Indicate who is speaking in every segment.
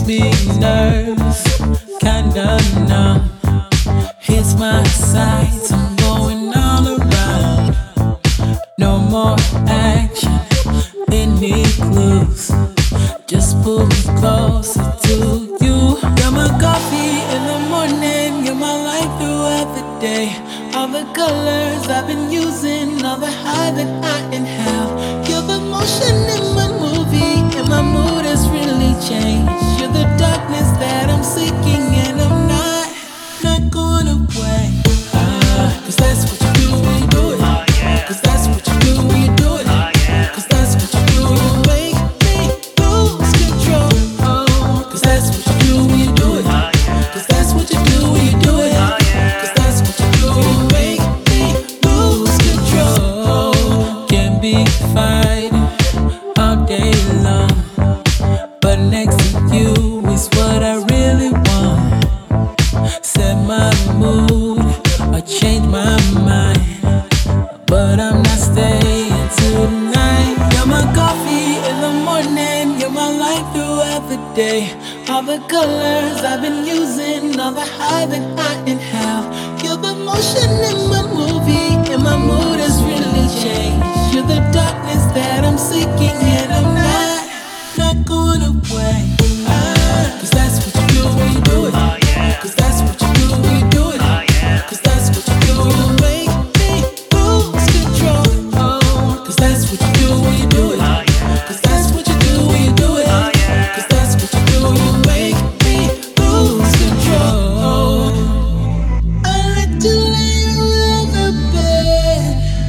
Speaker 1: makes me nervous, kinda numb. Here's my sights, I'm going all around. No more action, any clues? Just pull me closer to you. You're my coffee in the morning, you're my light throughout the day. All the colors I've been using, all the high that I inhale. You're the motion in my movie, and my mood has really changed. You're the darkness that I'm seeking, and I'm not going away. 'Cause that's what you do when you do it. 'Cause that's what you do when you do it. 'Cause that's what you do when you make me lose control. 'Cause that's what you do when you do it. 'Cause that's what you do when you do it. 'Cause that's what you do when you make me lose control. Can't be fighting all day long, but next to you is what I really want. Set my mood or change my mind, but I'm not staying tonight. You're my coffee in the morning, you're my light throughout the day. All the colors I've been using, all the high that I inhale. You're the motion in my movie, and my mood has really changed. You're the darkness that I'm seeking, and I'm not going away. 'Cause that's what you do when you do it. 'Cause that's what you do when you do it. 'Cause that's what you do when you make me lose control. 'Cause that's what you do when you do it. 'Cause that's what you do when you do it. 'Cause that's what you do when you make me lose control. I let you lay around the bed,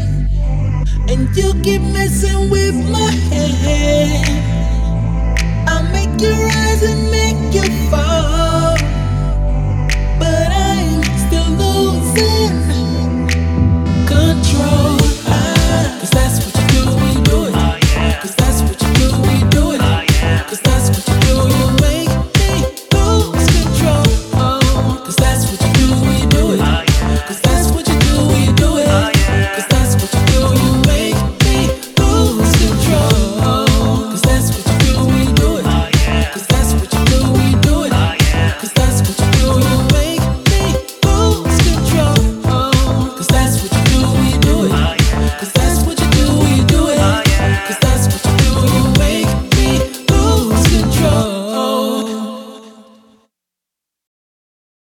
Speaker 1: and you keep messing with my head. I'll make you rise and make you fall, but I'm still losing